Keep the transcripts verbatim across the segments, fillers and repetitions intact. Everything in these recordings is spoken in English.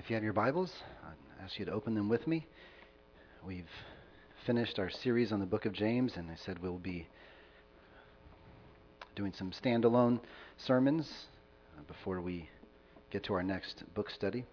If you have your Bibles, I'd ask you to open them with me. We've finished our series on the book of James, and I said we'll be doing some standalone sermons before we get to our next book study.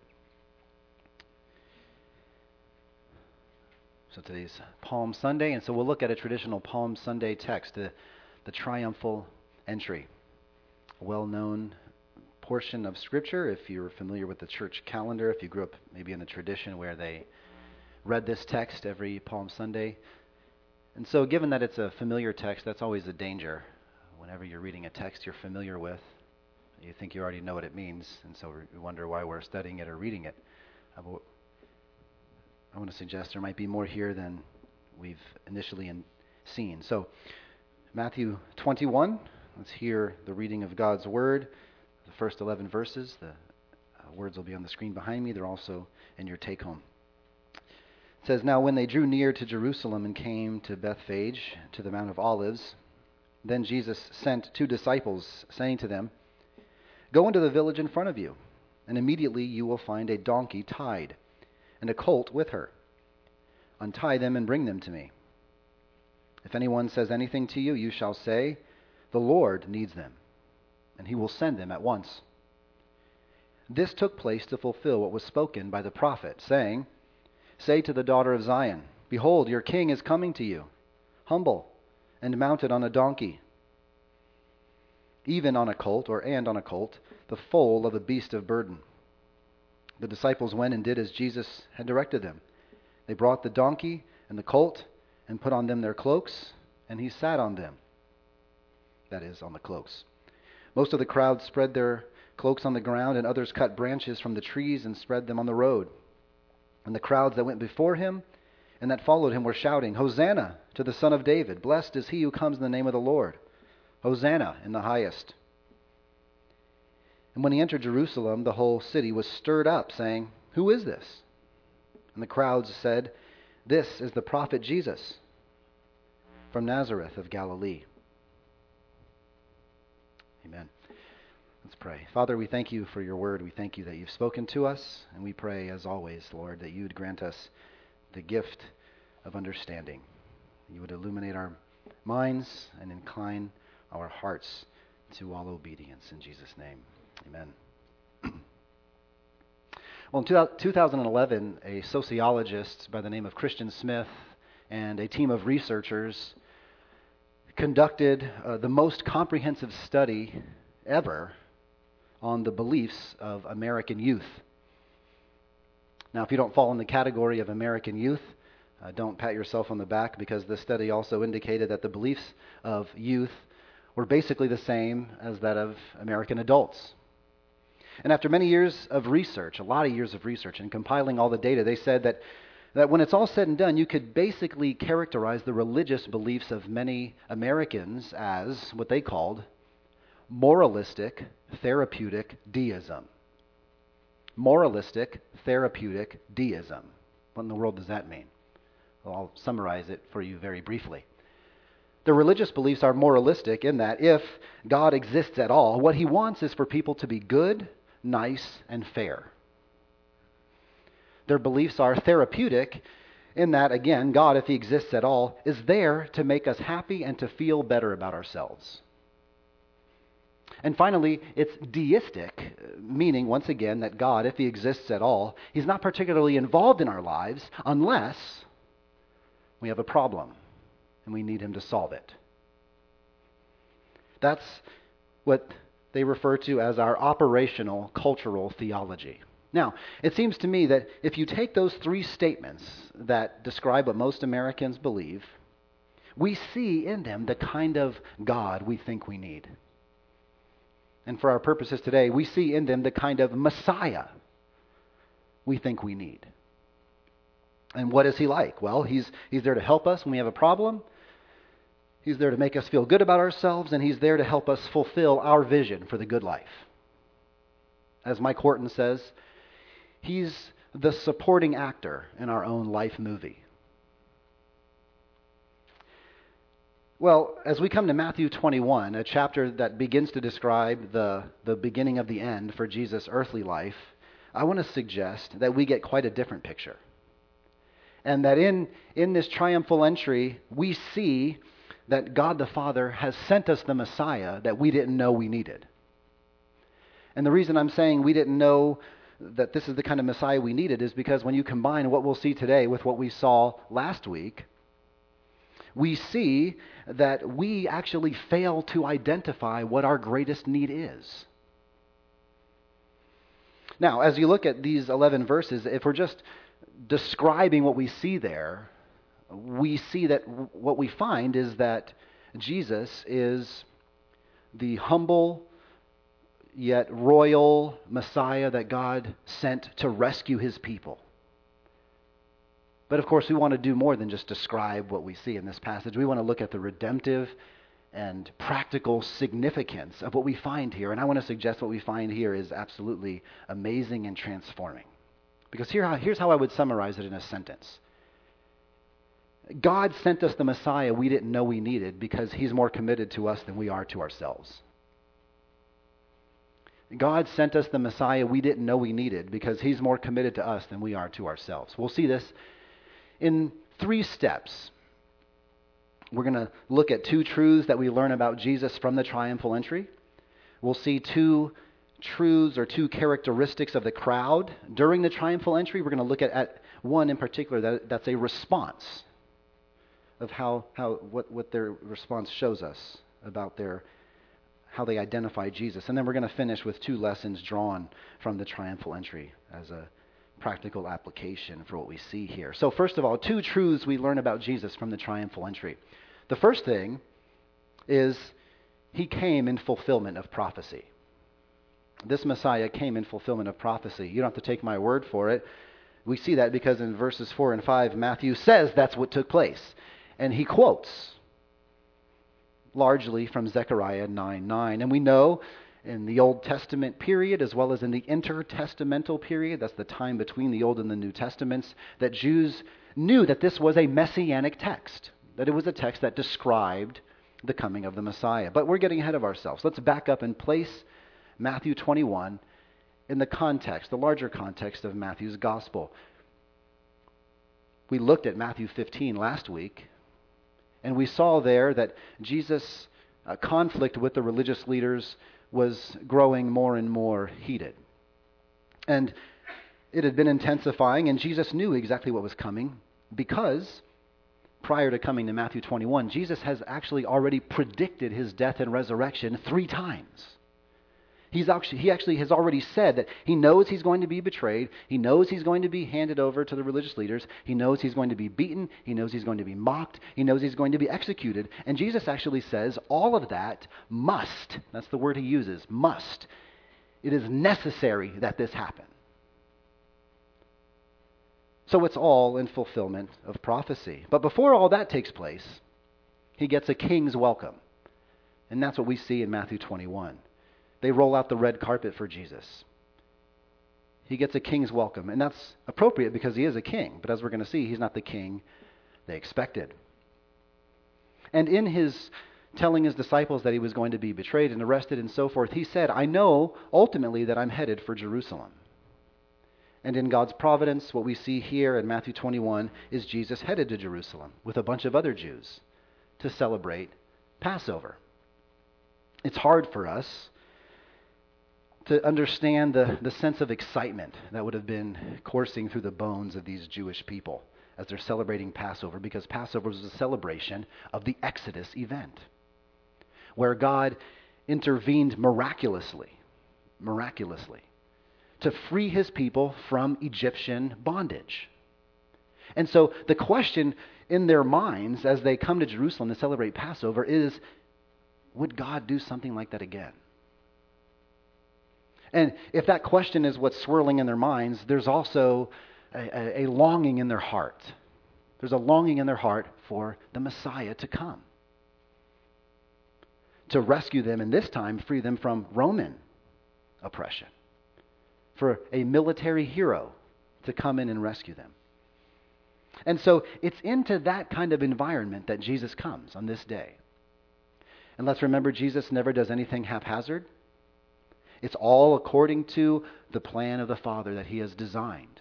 So today's Palm Sunday, and so we'll look at a traditional Palm Sunday text, the, the triumphal entry, a well-known portion of Scripture. If you're familiar with the church calendar, if you grew up maybe in a tradition where they read this text every Palm Sunday. And so given that it's a familiar text, that's always a danger. Whenever you're reading a text you're familiar with, you think you already know what it means, and so we wonder why we're studying it or reading it. I want to suggest there might be more here than we've initially in seen. So Matthew twenty-one, let's hear the reading of God's Word. The first eleven verses, the uh, words will be on the screen behind me. They're also in your take-home. It says, "Now when they drew near to Jerusalem and came to Bethphage, to the Mount of Olives, then Jesus sent two disciples, saying to them, 'Go into the village in front of you, and immediately you will find a donkey tied, and a colt with her. Untie them and bring them to me. If anyone says anything to you, you shall say, "The Lord needs them," and he will send them at once.' This took place to fulfill what was spoken by the prophet, saying, 'Say to the daughter of Zion, Behold, your king is coming to you, humble and mounted on a donkey, even on a colt, or and on a colt, the foal of a beast of burden.' The disciples went and did as Jesus had directed them. They brought the donkey and the colt and put on them their cloaks, and he sat on them." That is, on the cloaks. Most of the crowd spread their cloaks on the ground, and others cut branches from the trees and spread them on the road. And the crowds that went before him and that followed him were shouting, "Hosanna to the Son of David! Blessed is he who comes in the name of the Lord! Hosanna in the highest!" And when he entered Jerusalem, the whole city was stirred up, saying, "Who is this?" And the crowds said, "This is the prophet Jesus from Nazareth of Galilee." Amen. Let's pray. Father, we thank you for your word. We thank you that you've spoken to us, and we pray, as always, Lord, that you would grant us the gift of understanding. You would illuminate our minds and incline our hearts to all obedience. In Jesus' name, amen. Well, in two thousand eleven, a sociologist by the name of Christian Smith and a team of researchers conducted uh, the most comprehensive study ever on the beliefs of American youth. Now, if you don't fall in the category of American youth, uh, don't pat yourself on the back, because the study also indicated that the beliefs of youth were basically the same as that of American adults. And after many years of research, a lot of years of research, and compiling all the data, they said that that when it's all said and done, you could basically characterize the religious beliefs of many Americans as what they called moralistic, therapeutic deism. Moralistic, therapeutic deism. What in the world does that mean? Well, I'll summarize it for you very briefly. The religious beliefs are moralistic in that if God exists at all, what he wants is for people to be good, nice, and fair. Their beliefs are therapeutic in that, again, God, if he exists at all, is there to make us happy and to feel better about ourselves. And finally, it's deistic, meaning, once again, that God, if he exists at all, he's not particularly involved in our lives unless we have a problem and we need him to solve it. That's what they refer to as our operational cultural theology. Now, it seems to me that if you take those three statements that describe what most Americans believe, we see in them the kind of God we think we need. And for our purposes today, we see in them the kind of Messiah we think we need. And what is he like? Well, he's he's there to help us when we have a problem. He's there to make us feel good about ourselves, and he's there to help us fulfill our vision for the good life. As Mike Horton says, he's the supporting actor in our own life movie. Well, as we come to Matthew twenty-one, a chapter that begins to describe the, the beginning of the end for Jesus' earthly life, I want to suggest that we get quite a different picture. And that in, in this triumphal entry, we see that God the Father has sent us the Messiah that we didn't know we needed. And the reason I'm saying we didn't know that this is the kind of Messiah we needed is because when you combine what we'll see today with what we saw last week, we see that we actually fail to identify what our greatest need is. Now, as you look at these eleven verses, if we're just describing what we see there, we see that what we find is that Jesus is the humble yet royal Messiah that God sent to rescue his people. But of course, we want to do more than just describe what we see in this passage. We want to look at the redemptive and practical significance of what we find here. And I want to suggest what we find here is absolutely amazing and transforming. Because here, here's how I would summarize it in a sentence. God sent us the Messiah we didn't know we needed because he's more committed to us than we are to ourselves. God sent us the Messiah we didn't know we needed because he's more committed to us than we are to ourselves. We'll see this in three steps. We're going to look at two truths that we learn about Jesus from the triumphal entry. We'll see two truths or two characteristics of the crowd during the triumphal entry. We're going to look at, at one in particular that, that's a response of how, how what, what their response shows us about their how they identify Jesus. And then we're going to finish with two lessons drawn from the triumphal entry as a practical application for what we see here. So first of all, two truths we learn about Jesus from the triumphal entry. The first thing is he came in fulfillment of prophecy. This Messiah came in fulfillment of prophecy. You don't have to take my word for it. We see that because in verses four and five, Matthew says that's what took place. And he quotes largely from Zechariah nine nine. And we know in the Old Testament period, as well as in the intertestamental period, that's the time between the Old and the New Testaments, that Jews knew that this was a messianic text, that it was a text that described the coming of the Messiah. But we're getting ahead of ourselves. Let's back up and place Matthew twenty-one in the context, the larger context of Matthew's gospel. We looked at Matthew fifteen last week, and we saw there that Jesus' uh, conflict with the religious leaders was growing more and more heated. And it had been intensifying, and Jesus knew exactly what was coming because prior to coming to Matthew twenty-one, Jesus has actually already predicted his death and resurrection three times. He's actually, he actually has already said that he knows he's going to be betrayed. He knows he's going to be handed over to the religious leaders. He knows he's going to be beaten. He knows he's going to be mocked. He knows he's going to be executed. And Jesus actually says all of that must, that's the word he uses, must. It is necessary that this happen. So it's all in fulfillment of prophecy. But before all that takes place, he gets a king's welcome. And that's what we see in Matthew twenty-one. They roll out the red carpet for Jesus. He gets a king's welcome. And that's appropriate because he is a king. But as we're going to see, he's not the king they expected. And in his telling his disciples that he was going to be betrayed and arrested and so forth, he said, I know ultimately that I'm headed for Jerusalem. And in God's providence, what we see here in Matthew twenty-one is Jesus headed to Jerusalem with a bunch of other Jews to celebrate Passover. It's hard for us to understand the, the sense of excitement that would have been coursing through the bones of these Jewish people as they're celebrating Passover, because Passover was a celebration of the Exodus event, where God intervened miraculously, miraculously, to free his people from Egyptian bondage. And so the question in their minds as they come to Jerusalem to celebrate Passover is, would God do something like that again? And if that question is what's swirling in their minds, there's also a, a, a longing in their heart. There's a longing in their heart for the Messiah to come, to rescue them, and this time free them from Roman oppression, for a military hero to come in and rescue them. And so it's into that kind of environment that Jesus comes on this day. And let's remember, Jesus never does anything haphazard. It's all according to the plan of the Father that he has designed.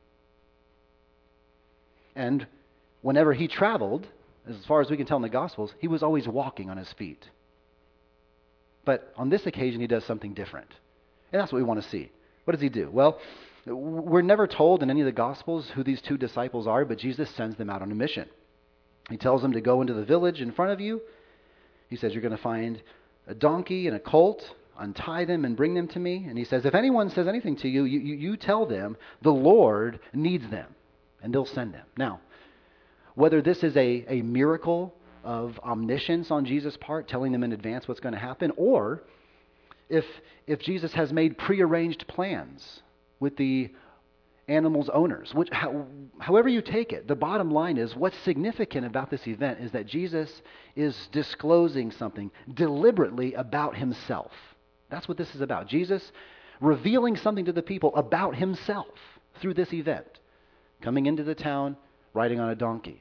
And whenever he traveled, as far as we can tell in the Gospels, he was always walking on his feet. But on this occasion, he does something different. And that's what we want to see. What does he do? Well, we're never told in any of the Gospels who these two disciples are, but Jesus sends them out on a mission. He tells them to go into the village in front of you. He says, you're going to find a donkey and a colt, untie them and bring them to me. And he says, if anyone says anything to you, you, you, you tell them the Lord needs them, and they'll send them. Now, whether this is a, a miracle of omniscience on Jesus' part, telling them in advance what's going to happen, or if if Jesus has made prearranged plans with the animal's owners, which how, however you take it, the bottom line is what's significant about this event is that Jesus is disclosing something deliberately about himself. That's what this is about. Jesus revealing something to the people about himself through this event, coming into the town, riding on a donkey.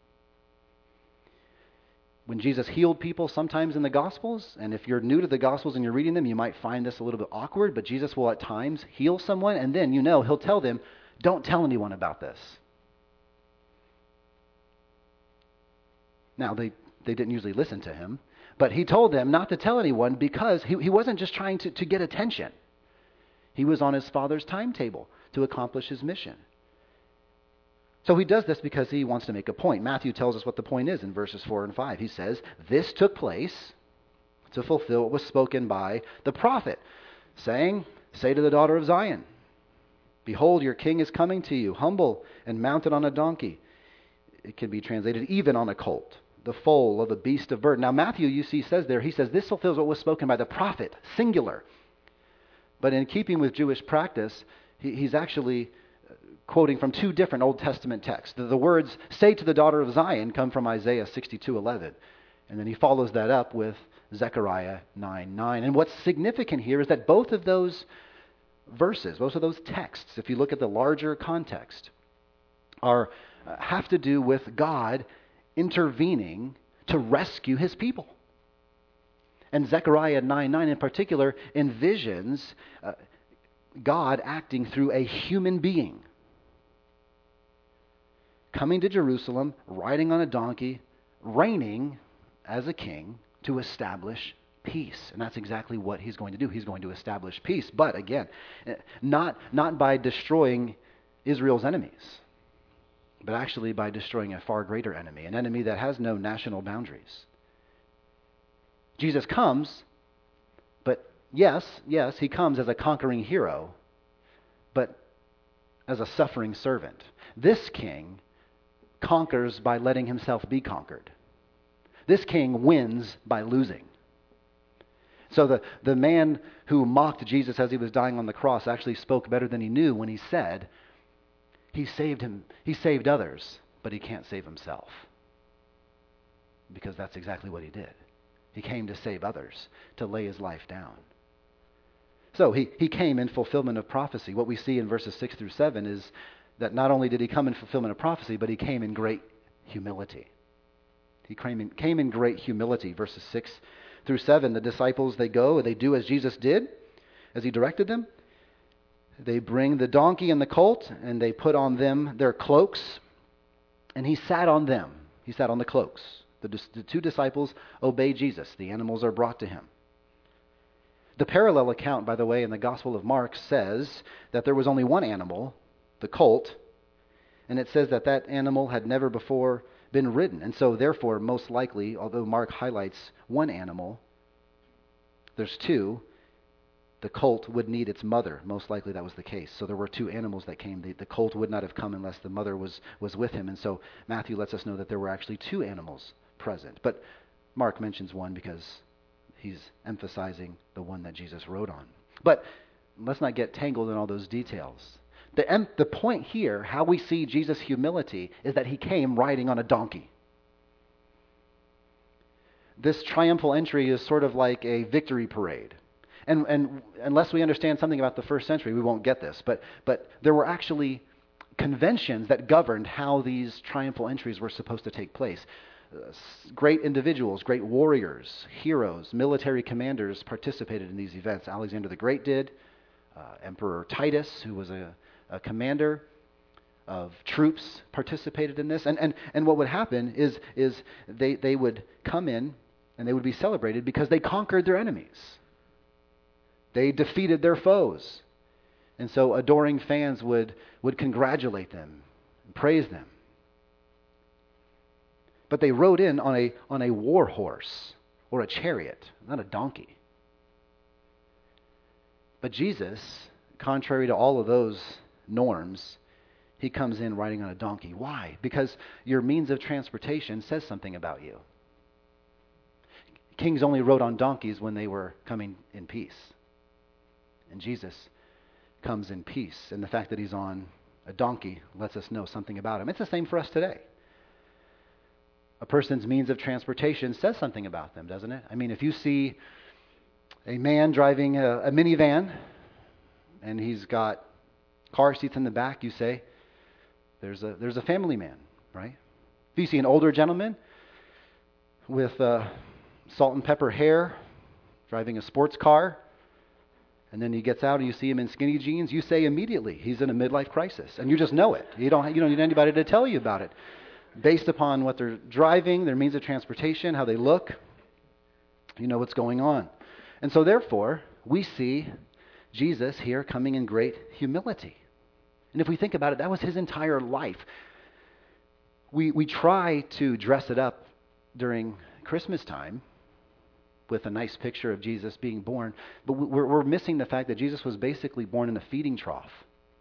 When Jesus healed people sometimes in the Gospels, and if you're new to the Gospels and you're reading them, you might find this a little bit awkward, but Jesus will at times heal someone, and then, you know, he'll tell them, don't tell anyone about this. Now, they, they didn't usually listen to him, but he told them not to tell anyone because he, he wasn't just trying to, to get attention. He was on his Father's timetable to accomplish his mission. So he does this because he wants to make a point. Matthew tells us what the point is in verses four and five. He says, this took place to fulfill what was spoken by the prophet, saying, say to the daughter of Zion, behold, your king is coming to you, humble and mounted on a donkey. It can be translated even on a colt, the foal of a beast of burden. Now Matthew, you see, says there, he says, this fulfills what was spoken by the prophet, singular. But in keeping with Jewish practice, he, he's actually quoting from two different Old Testament texts. The, the words, say to the daughter of Zion, come from Isaiah sixty-two eleven. And then he follows that up with Zechariah nine nine. And what's significant here is that both of those verses, both of those texts, if you look at the larger context, are uh, have to do with God intervening to rescue his people. And Zechariah nine nine in particular envisions uh, God acting through a human being, coming to Jerusalem, riding on a donkey, reigning as a king to establish peace. And that's exactly what he's going to do. He's going to establish peace. But again, not, not by destroying Israel's enemies, but actually by destroying a far greater enemy, an enemy that has no national boundaries. Jesus comes, but yes, yes, he comes as a conquering hero, but as a suffering servant. This king conquers by letting himself be conquered. This king wins by losing. So the, the man who mocked Jesus as he was dying on the cross actually spoke better than he knew when he said, he saved him, he saved others, but he can't save himself. Because that's exactly what he did. He came to save others, to lay his life down. So he, he came in fulfillment of prophecy. What we see in verses six through seven is that not only did he come in fulfillment of prophecy, but he came in great humility. He came in, came in great humility. Verses six through seven, the disciples, they go, they do as Jesus did, as he directed them. They bring the donkey and the colt, and they put on them their cloaks, and he sat on them. He sat on the cloaks. The, the two disciples obey Jesus. The animals are brought to him. The parallel account, by the way, in the Gospel of Mark says that there was only one animal, the colt, and it says that that animal had never before been ridden. And so therefore, most likely, although Mark highlights one animal, there's two. The colt would need its mother. Most likely that was the case. So there were two animals that came. The, the colt would not have come unless the mother was, was with him. And so Matthew lets us know that there were actually two animals present. But Mark mentions one because he's emphasizing the one that Jesus rode on. But let's not get tangled in all those details. The, the point here, how we see Jesus' humility, is that he came riding on a donkey. This triumphal entry is sort of like a victory parade. And, and unless we understand something about the first century, we won't get this. But, but there were actually conventions that governed how these triumphal entries were supposed to take place. uh, great individuals, great warriors, heroes, military commanders participated in these events. Alexander the Great did. Uh, Emperor Titus, who was a, a commander of troops, participated in this. And, and, and what would happen is, is they, they would come in and they would be celebrated because they conquered their enemies. They defeated their foes. And so adoring fans would, would congratulate them and praise them. But they rode in on a, on a war horse or a chariot, not a donkey. But Jesus, contrary to all of those norms, he comes in riding on a donkey. Why? Because your means of transportation says something about you. Kings only rode on donkeys when they were coming in peace. And Jesus comes in peace. And the fact that he's on a donkey lets us know something about him. It's the same for us today. A person's means of transportation says something about them, doesn't it? I mean, if you see a man driving a, a minivan and he's got car seats in the back, you say, there's a there's a family man, right? If you see an older gentleman with uh, salt and pepper hair driving a sports car, and then he gets out and you see him in skinny jeans, you say immediately he's in a midlife crisis, and you just know it. You don't you don't need anybody to tell you about it. Based upon what they're driving, their means of transportation, how they look, you know what's going on. And so therefore, we see Jesus here coming in great humility. And if we think about it, that was his entire life. We we try to dress it up during Christmas time with a nice picture of Jesus being born, but we're, we're missing the fact that Jesus was basically born in a feeding trough.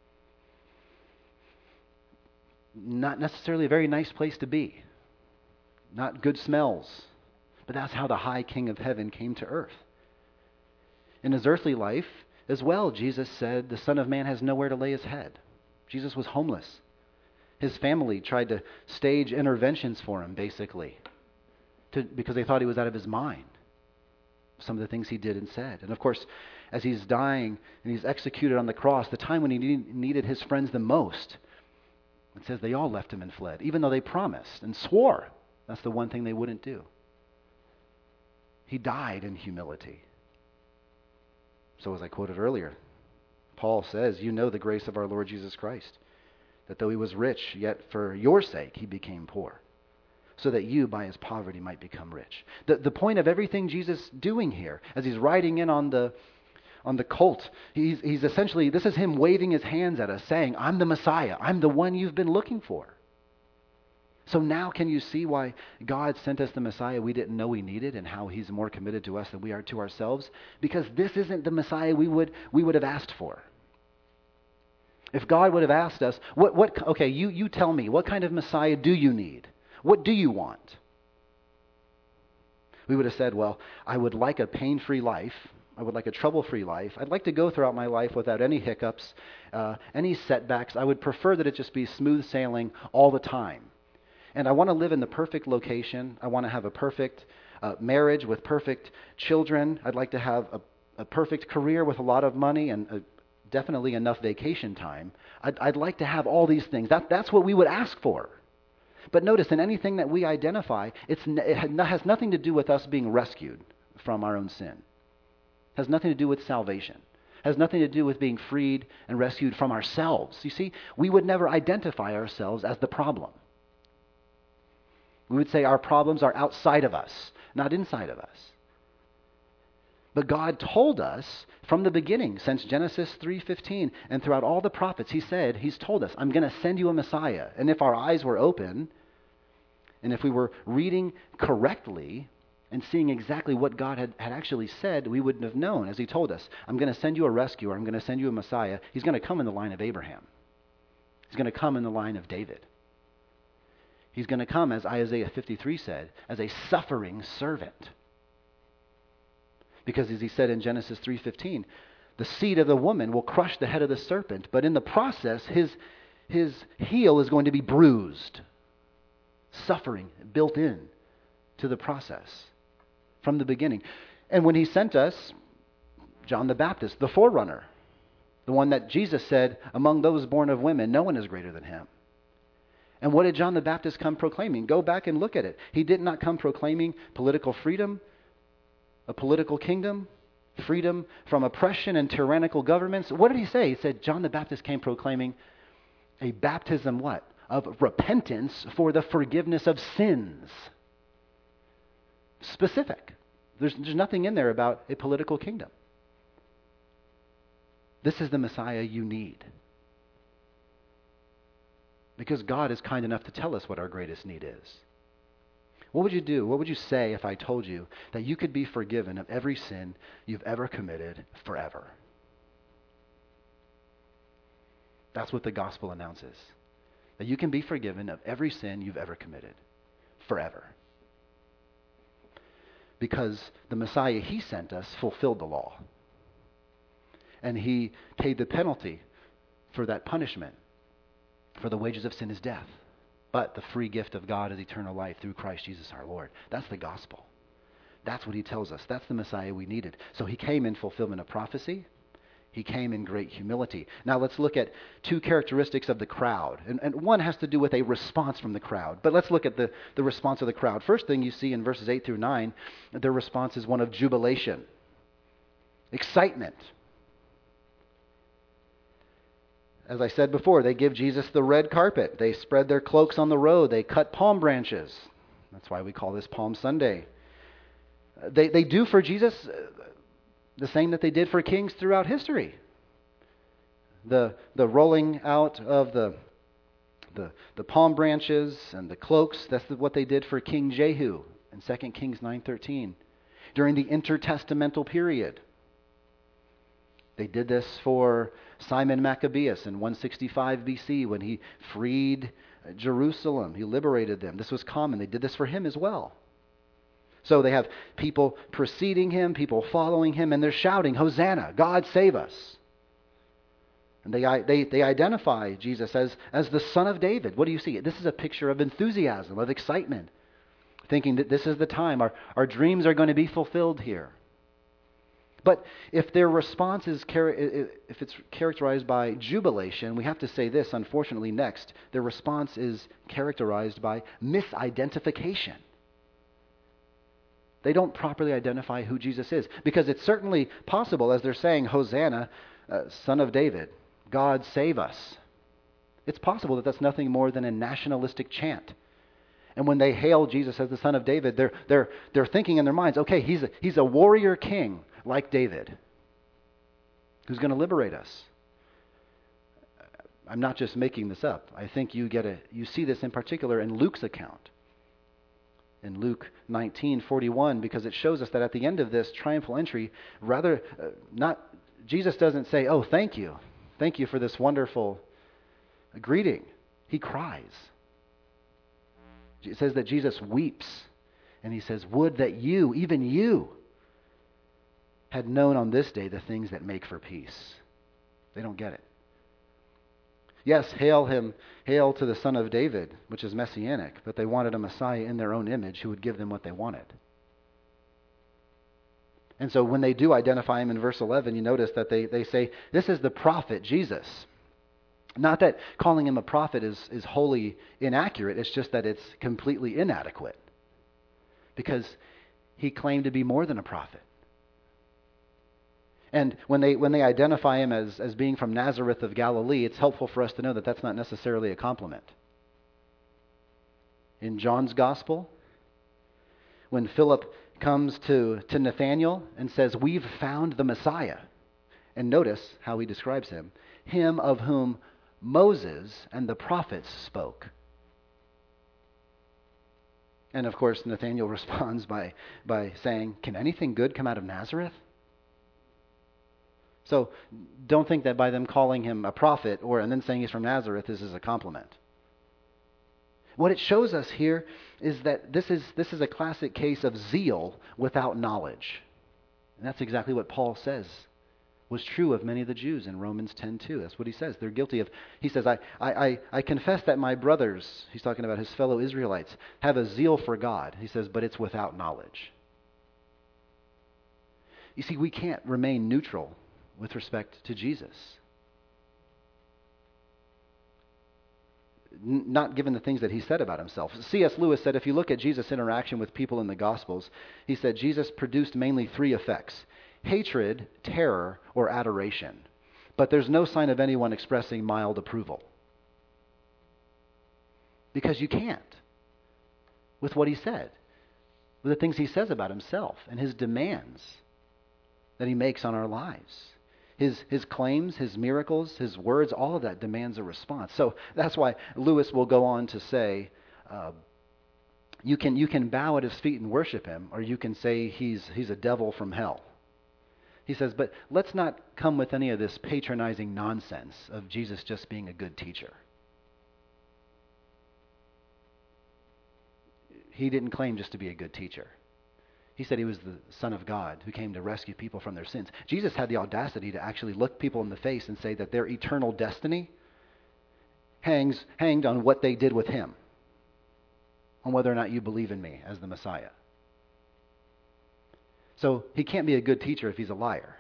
Not necessarily a very nice place to be. Not good smells. But that's how the high King of heaven came to earth. In his earthly life as well, Jesus said, the Son of Man has nowhere to lay his head. Jesus was homeless. His family tried to stage interventions for him, basically, to, because they thought he was out of his mind. Some of the things he did and said. And of course, as he's dying and he's executed on the cross, the time when he need, needed his friends the most, it says they all left him and fled, even though they promised and swore that's the one thing they wouldn't do. He died in humility. So as I quoted earlier, Paul says, you know the grace of our Lord Jesus Christ, that though he was rich, yet for your sake he became poor, so that you by his poverty might become rich. The, the point of everything Jesus is doing here, as he's riding in on the on the colt, he's, he's essentially, this is him waving his hands at us, saying, I'm the Messiah. I'm the one you've been looking for. So now can you see why God sent us the Messiah we didn't know we needed, and how he's more committed to us than we are to ourselves? Because this isn't the Messiah we would we would have asked for. If God would have asked us, what what okay, you, you tell me, what kind of Messiah do you need? What do you want? We would have said, well, I would like a pain-free life. I would like a trouble-free life. I'd like to go throughout my life without any hiccups, uh, any setbacks. I would prefer that it just be smooth sailing all the time. And I want to live in the perfect location. I want to have a perfect uh, marriage with perfect children. I'd like to have a, a perfect career with a lot of money and a, definitely enough vacation time. I'd, I'd like to have all these things. That, that's what we would ask for. But notice, in anything that we identify, it's, it has nothing to do with us being rescued from our own sin. It has nothing to do with salvation. It has nothing to do with being freed and rescued from ourselves. You see, we would never identify ourselves as the problem. We would say our problems are outside of us, not inside of us. But God told us from the beginning, since Genesis three fifteen, and throughout all the prophets, he said, he's told us, I'm going to send you a Messiah. And if our eyes were open, and if we were reading correctly and seeing exactly what God had, had actually said, we wouldn't have known, as he told us, I'm going to send you a rescuer, I'm going to send you a Messiah. He's going to come in the line of Abraham. He's going to come in the line of David. He's going to come, as Isaiah fifty-three said, as a suffering servant. Because as he said in Genesis three fifteen, the seed of the woman will crush the head of the serpent, but in the process, his, his heel is going to be bruised. Suffering built in to the process from the beginning. And when he sent us, John the Baptist, the forerunner, the one that Jesus said, among those born of women, no one is greater than him. And what did John the Baptist come proclaiming? Go back and look at it. He did not come proclaiming political freedom, a political kingdom, freedom from oppression and tyrannical governments. What did he say? He said John the Baptist came proclaiming a baptism what? Of repentance for the forgiveness of sins. Specific. There's, there's nothing in there about a political kingdom. This is the Messiah you need. Because God is kind enough to tell us what our greatest need is. What would you do? What would you say if I told you that you could be forgiven of every sin you've ever committed forever? That's what the gospel announces. That you can be forgiven of every sin you've ever committed forever. Because the Messiah he sent us fulfilled the law. And he paid the penalty for that punishment. For the wages of sin is death. But the free gift of God is eternal life through Christ Jesus our Lord. That's the gospel. That's what he tells us. That's the Messiah we needed. So he came in fulfillment of prophecy. He came in great humility. Now let's look at two characteristics of the crowd. And, and one has to do with a response from the crowd. But let's look at the, the response of the crowd. First thing you see in verses eight through nine, their response is one of jubilation. Excitement. As I said before, they give Jesus the red carpet. They spread their cloaks on the road. They cut palm branches. That's why we call this Palm Sunday. They, they do for Jesus the same that they did for kings throughout history. The, the rolling out of the, the, the palm branches and the cloaks, that's what they did for King Jehu in Second Kings nine thirteen. During the intertestamental period. They did this for Simon Maccabeus in one sixty-five B C when he freed Jerusalem. He liberated them. This was common. They did this for him as well. So they have people preceding him, people following him, and they're shouting, Hosanna, God save us. And they, they, they identify Jesus as, as the Son of David. What do you see? This is a picture of enthusiasm, of excitement, thinking that this is the time. Our, our dreams are going to be fulfilled here. But if their response is, if it's characterized by jubilation, we have to say this, unfortunately, next. Their response is characterized by misidentification. They don't properly identify who Jesus is. Because it's certainly possible, as they're saying, Hosanna, uh, Son of David, God save us. It's possible that that's nothing more than a nationalistic chant. And when they hail Jesus as the Son of David, they're, they're, they're thinking in their minds, okay, he's a, he's a warrior king. Like David, who's going to liberate us. I'm not just making this up. I think you get a you see this in particular in Luke's account. In Luke nineteen forty-one, because it shows us that at the end of this triumphal entry, rather uh, not Jesus doesn't say, "Oh, thank you. Thank you for this wonderful greeting." He cries. It says that Jesus weeps, and he says, "Would that you, even you, had known on this day the things that make for peace." They don't get it. Yes, hail him, hail to the Son of David, which is messianic, but they wanted a Messiah in their own image who would give them what they wanted. And so when they do identify him in verse eleven, you notice that they, they say, this is the prophet, Jesus. Not that calling him a prophet is, is wholly inaccurate, it's just that it's completely inadequate. Because he claimed to be more than a prophet. And when they when they identify him as, as being from Nazareth of Galilee, it's helpful for us to know that that's not necessarily a compliment. In John's Gospel, when Philip comes to, to Nathanael and says, "We've found the Messiah," and notice how he describes him, "him of whom Moses and the prophets spoke." And of course, Nathanael responds by, by saying, "Can anything good come out of Nazareth?" So don't think that by them calling him a prophet or and then saying he's from Nazareth, this is a compliment. What it shows us here is that this is this is a classic case of zeal without knowledge. And that's exactly what Paul says was true of many of the Jews in Romans ten two. That's what he says. They're guilty of, he says, I, I, I confess that my brothers, he's talking about his fellow Israelites, have a zeal for God. He says, but it's without knowledge. You see, we can't remain neutral with respect to Jesus. n- not given the things that he said about himself. C S. Lewis said if you look at Jesus' interaction with people in the Gospels, he said Jesus produced mainly three effects: hatred, terror, or adoration. But there's no sign of anyone expressing mild approval. Because you can't with what he said, with the things he says about himself and his demands that he makes on our lives. His, his claims, his miracles, his words, all of that demands a response. So that's why Lewis will go on to say, uh, you can you can bow at his feet and worship him, or you can say he's he's a devil from hell. He says, but let's not come with any of this patronizing nonsense of Jesus just being a good teacher. He didn't claim just to be a good teacher. He said he was the Son of God who came to rescue people from their sins. Jesus had the audacity to actually look people in the face and say that their eternal destiny hangs hanged on what they did with him, on whether or not you believe in me as the Messiah. So he can't be a good teacher if he's a liar.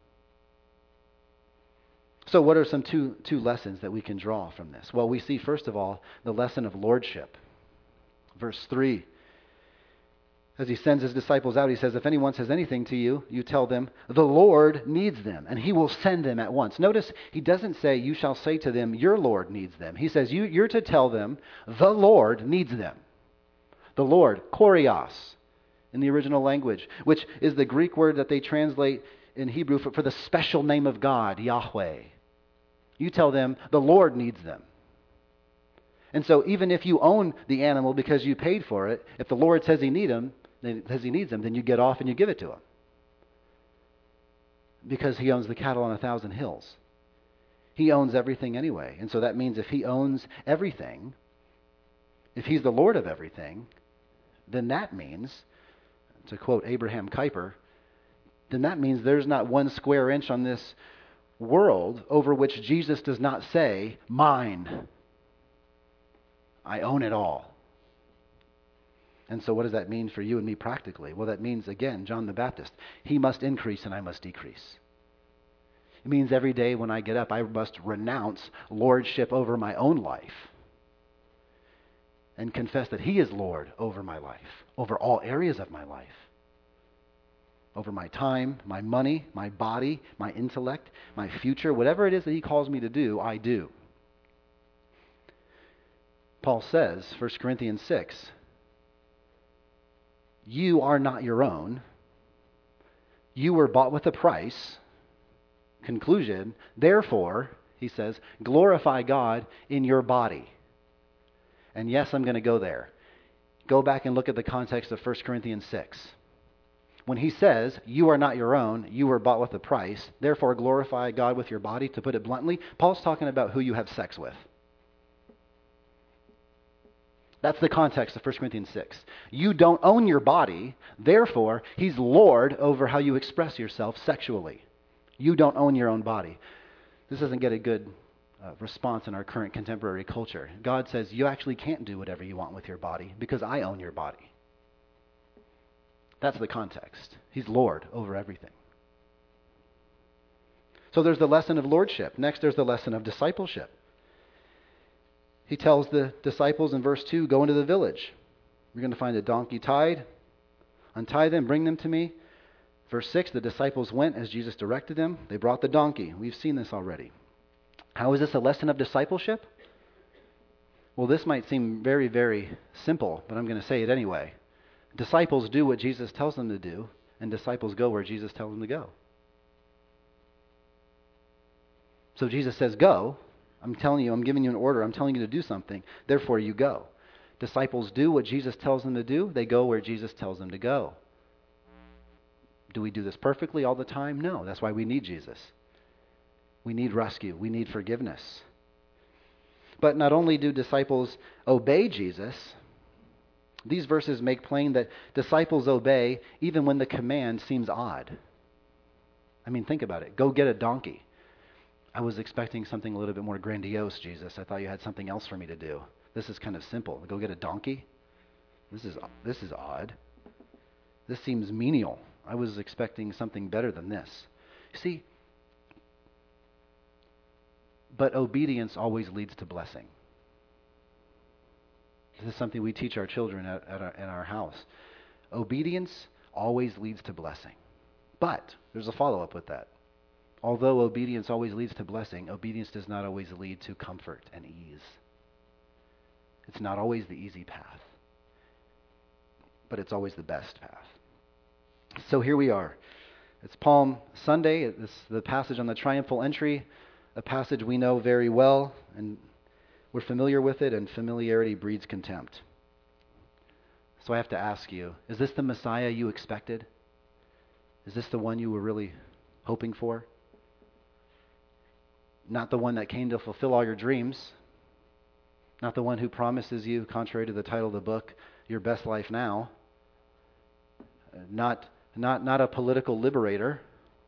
So what are some two, two lessons that we can draw from this? Well, we see, first of all, the lesson of lordship. Verse three. As he sends his disciples out, he says, if anyone says anything to you, you tell them, the Lord needs them, and he will send them at once. Notice, he doesn't say, you shall say to them, your Lord needs them. He says, you, you're to tell them, the Lord needs them. The Lord, kurios, in the original language, which is the Greek word that they translate in Hebrew for, for the special name of God, Yahweh. You tell them, the Lord needs them. And so even if you own the animal because you paid for it, if the Lord says he need him, says he needs them, then you get off and you give it to him. Because he owns the cattle on a thousand hills. He owns everything anyway. And so that means if he owns everything, if he's the Lord of everything, then that means, to quote Abraham Kuyper, then that means there's not one square inch on this world over which Jesus does not say, mine. I own it all. And so what does that mean for you and me practically? Well, that means, again, John the Baptist, he must increase and I must decrease. It means every day when I get up, I must renounce lordship over my own life and confess that he is Lord over my life, over all areas of my life, over my time, my money, my body, my intellect, my future, whatever it is that he calls me to do, I do. Paul says, First Corinthians six, you are not your own. You were bought with a price. Conclusion, therefore, he says, glorify God in your body. And yes, I'm going to go there. Go back and look at the context of First Corinthians six. When he says, you are not your own, you were bought with a price, therefore glorify God with your body, to put it bluntly, Paul's talking about who you have sex with. That's the context of First Corinthians six. You don't own your body, therefore, he's Lord over how you express yourself sexually. You don't own your own body. This doesn't get a good uh, response in our current contemporary culture. God says you actually can't do whatever you want with your body because I own your body. That's the context. He's Lord over everything. So there's the lesson of lordship. Next, there's the lesson of discipleship. He tells the disciples in verse two, go into the village. You're going to find a donkey tied. Untie them, bring them to me. Verse six, the disciples went as Jesus directed them. They brought the donkey. We've seen this already. How is this a lesson of discipleship? Well, this might seem very, very simple, but I'm going to say it anyway. Disciples do what Jesus tells them to do, and disciples go where Jesus tells them to go. So Jesus says, go. I'm telling you, I'm giving you an order. I'm telling you to do something. Therefore, you go. Disciples do what Jesus tells them to do. They go where Jesus tells them to go. Do we do this perfectly all the time? No. That's why we need Jesus. We need rescue. We need forgiveness. But not only do disciples obey Jesus, these verses make plain that disciples obey even when the command seems odd. I mean, think about it. Go get a donkey. I was expecting something a little bit more grandiose, Jesus. I thought you had something else for me to do. This is kind of simple. Go get a donkey? This is this is odd. This seems menial. I was expecting something better than this. You see, but obedience always leads to blessing. This is something we teach our children at, at our, in our house. Obedience always leads to blessing. But there's a follow-up with that. Although obedience always leads to blessing, obedience does not always lead to comfort and ease. It's not always the easy path, but it's always the best path. So here we are. It's Palm Sunday. It's the passage on the triumphal entry, a passage we know very well, and we're familiar with it, and familiarity breeds contempt. So I have to ask you, is this the Messiah you expected? Is this the one you were really hoping for? Not the one that came to fulfill all your dreams. Not the one who promises you, contrary to the title of the book, your best life now. Not, not, not a political liberator,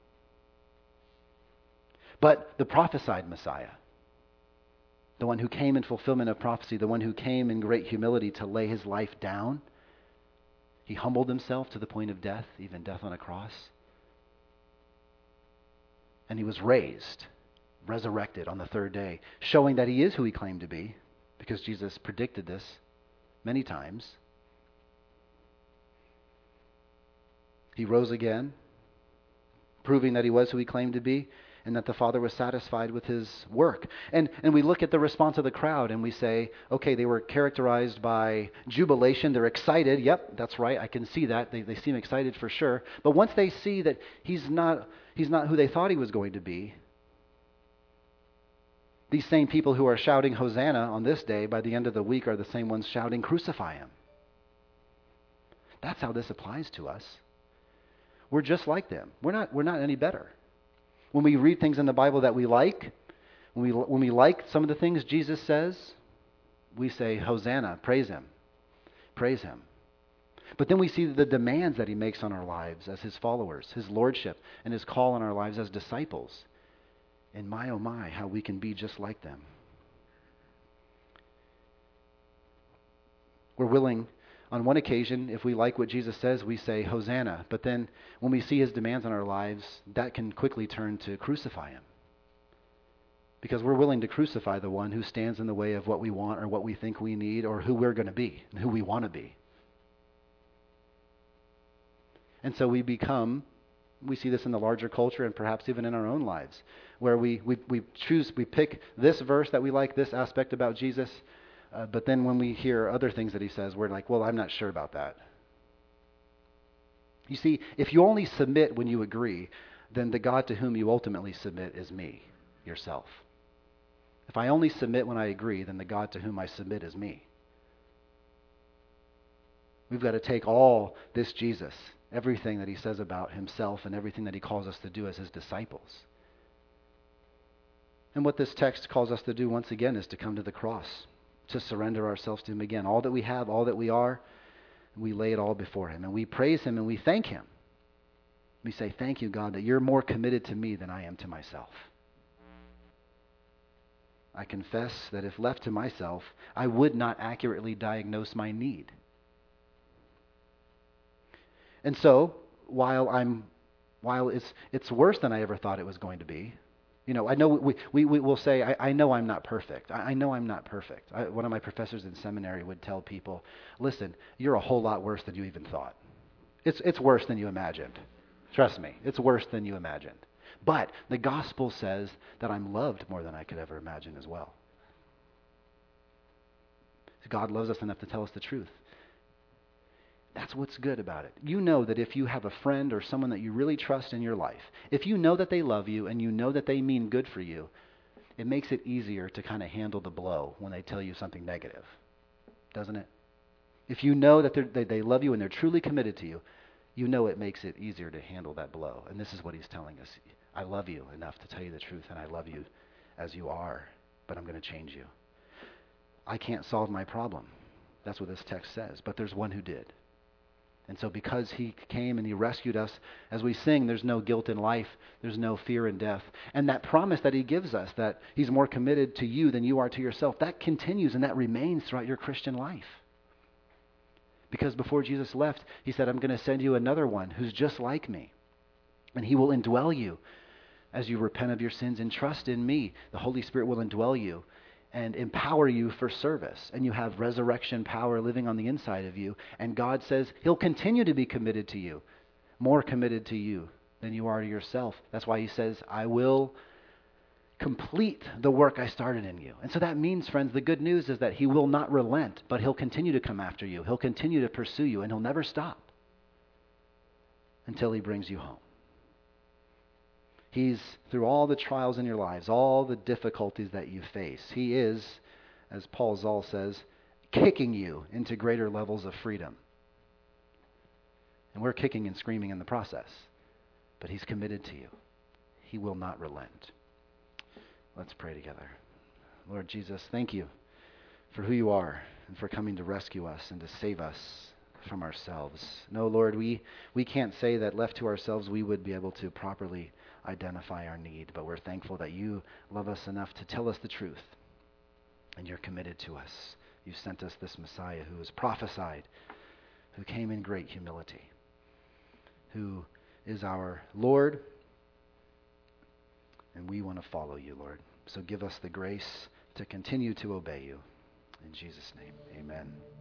but the prophesied Messiah. The one who came in fulfillment of prophecy, the one who came in great humility to lay his life down. He humbled himself to the point of death, even death on a cross. And he was raised, resurrected on the third day, showing that he is who he claimed to be, because Jesus predicted this many times. He rose again, proving that he was who he claimed to be, and that the Father was satisfied with his work. And and we look at the response of the crowd and we say, okay, they were characterized by jubilation. They're excited. Yep, that's right. I can see that. They they seem excited for sure. But once they see that he's not he's not who they thought he was going to be, these same people who are shouting Hosanna on this day, by the end of the week, are the same ones shouting, crucify him. That's how this applies to us. We're just like them. We're not we're not any better. When we read things in the Bible that we like, when we when we like some of the things Jesus says, we say, Hosanna, praise him, praise him. But then we see the demands that he makes on our lives as his followers, his lordship, and his call on our lives as disciples. And my, oh my, how we can be just like them. We're willing, on one occasion, if we like what Jesus says, we say, Hosanna. But then when we see his demands on our lives, that can quickly turn to crucify him. Because we're willing to crucify the one who stands in the way of what we want or what we think we need or who we're going to be and who we want to be. And so we become, we see this in the larger culture and perhaps even in our own lives, where we, we, we choose, we pick this verse that we like, this aspect about Jesus, uh, but then when we hear other things that he says, we're like, well, I'm not sure about that. You see, if you only submit when you agree, then the God to whom you ultimately submit is me, yourself. If I only submit when I agree, then the God to whom I submit is me. We've got to take all this Jesus, everything that he says about himself and everything that he calls us to do as his disciples. And what this text calls us to do once again is to come to the cross, to surrender ourselves to him again. All that we have, all that we are, we lay it all before him. And we praise him and we thank him. We say, thank you, God, that you're more committed to me than I am to myself. I confess that if left to myself, I would not accurately diagnose my need. And so, while I'm, while it's it's worse than I ever thought it was going to be, you know, I know we we, we will say, I, I know I'm not perfect. I, I know I'm not perfect. I, one of my professors in seminary would tell people, listen, you're a whole lot worse than you even thought. It's it's worse than you imagined. Trust me, it's worse than you imagined. But the gospel says that I'm loved more than I could ever imagine as well. God loves us enough to tell us the truth. That's what's good about it. You know that if you have a friend or someone that you really trust in your life, if you know that they love you and you know that they mean good for you, it makes it easier to kind of handle the blow when they tell you something negative, doesn't it? If you know that they they love you and they're truly committed to you, you know it makes it easier to handle that blow. And this is what he's telling us. I love you enough to tell you the truth, and I love you as you are, but I'm going to change you. I can't solve my problem. That's what this text says, but there's one who did. And so because he came and he rescued us, as we sing, there's no guilt in life, there's no fear in death. And that promise that he gives us, that he's more committed to you than you are to yourself, that continues and that remains throughout your Christian life. Because before Jesus left, he said, I'm going to send you another one who's just like me. And he will indwell you as you repent of your sins and trust in me. The Holy Spirit will indwell you. and empower you for service. And you have resurrection power living on the inside of you. And God says he'll continue to be committed to you, more committed to you than you are to yourself. That's why he says, I will complete the work I started in you. And so that means, friends, the good news is that he will not relent, but he'll continue to come after you. He'll continue to pursue you, and he'll never stop until he brings you home. He's, through all the trials in your lives, all the difficulties that you face, he is, as Paul Zoll says, kicking you into greater levels of freedom. And we're kicking and screaming in the process. But he's committed to you. He will not relent. Let's pray together. Lord Jesus, thank you for who you are and for coming to rescue us and to save us from ourselves. No, Lord, we, we can't say that left to ourselves we would be able to properly identify our need, but we're thankful that you love us enough to tell us the truth, and you're committed to us. You sent us this Messiah who was prophesied, who came in great humility, who is our Lord, and we want to follow you, Lord. So give us the grace to continue to obey you. In Jesus' name, amen.